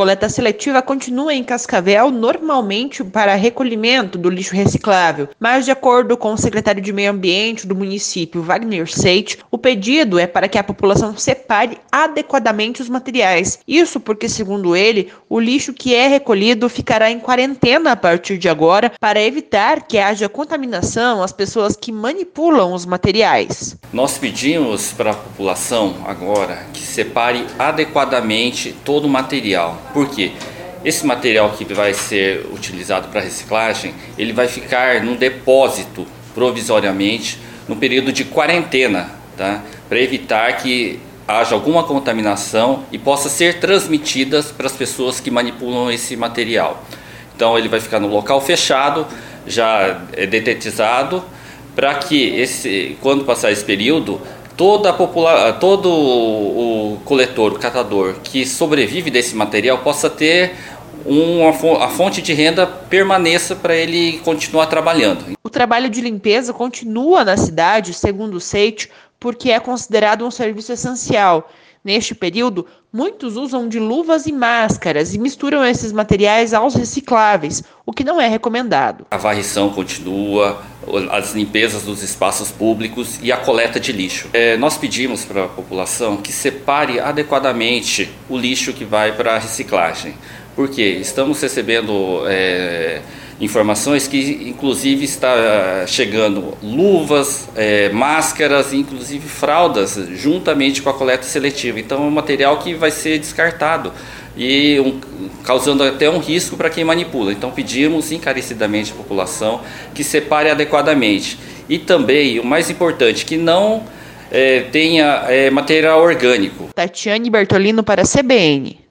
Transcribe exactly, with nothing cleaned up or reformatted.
coleta seletiva continua em Cascavel normalmente para recolhimento do lixo reciclável, mas de acordo com o secretário de Meio Ambiente do município, Wagner Seit, o pedido é para que a população separe adequadamente os materiais. Isso porque, segundo ele, o lixo que é recolhido ficará em quarentena a partir de agora para evitar que haja contaminação às pessoas que manipulam os materiais. Nós pedimos para a população agora que separe adequadamente todo o material. Por quê? Esse material que vai ser utilizado para reciclagem, ele vai ficar num depósito provisoriamente no período de quarentena, tá? Para evitar que haja alguma contaminação e possa ser transmitida para as pessoas que manipulam esse material. Então ele vai ficar no local fechado, já é detetizado, para que esse, quando passar esse período, toda a popula- todo o, o coletor, o catador que sobrevive desse material possa ter uma, a fonte de renda permaneça para ele continuar trabalhando. O trabalho de limpeza continua na cidade, segundo o Seit, porque é considerado um serviço essencial. Neste período, muitos usam de luvas e máscaras e misturam esses materiais aos recicláveis, o que não é recomendado. A varrição continua, as limpezas dos espaços públicos e a coleta de lixo. É, nós pedimos para a população que separe adequadamente o lixo que vai para a reciclagem. Porque estamos recebendo é, informações que inclusive está chegando luvas, é, máscaras, inclusive fraldas, juntamente com a coleta seletiva. Então é um material que vai ser descartado e um, causando até um risco para quem manipula. Então pedimos encarecidamente à população que separe adequadamente. E também, o mais importante, que não é, tenha é, material orgânico. Tatiane Bertolino para a C B N.